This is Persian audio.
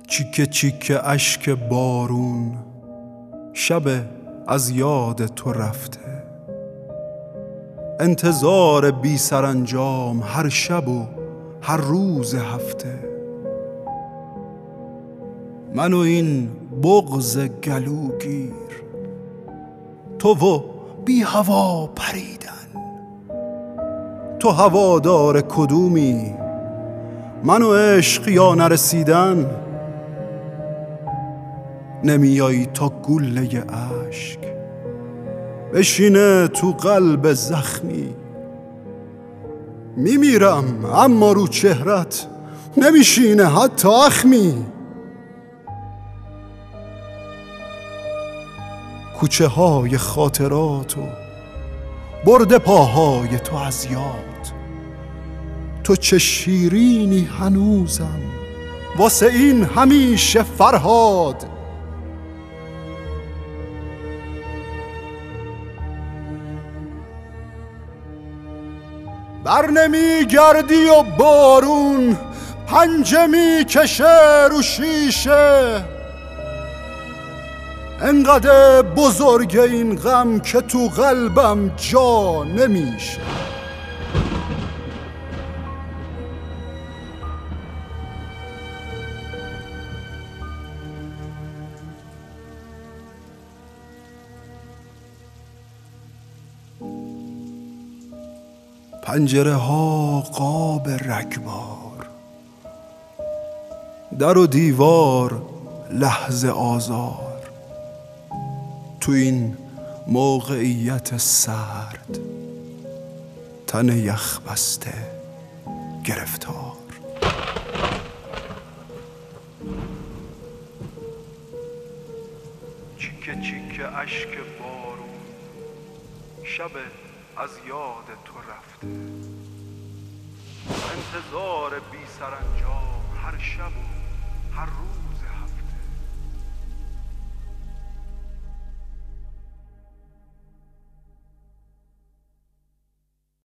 چیکه چیکه اشک بارون، شب از یاد تو رفته. انتظار بی سرانجام هر شب و هر روز هفته. من و این بغض گلوگیر، تو و بی هوا پریدن. تو هوادار کدومی، من و عشق یا نرسیدن. نمیایی تا گله اشک بشینه تو قلب زخمی. میمیرم اما رو چهرت نمیشینه حتی اخمی. کوچه های خاطراتو برده پاهای تو از یاد. تو چه شیرینی هنوزم واسه این همیشه فرهاد. بر نمی گردی و بارون پنجه می کشه رو شیشه. انقدر بزرگ این غم که تو قلبم جا نمیشه. پنجره ها قاب رگبار، در و دیوار لحظه آزار. تو این موقعیت سرد تن یخ بسته گرفتار. چیکه چیکه اشک بارون، شب از یاد تو رفته. انتظار بی سرانجام هر شب و هر روز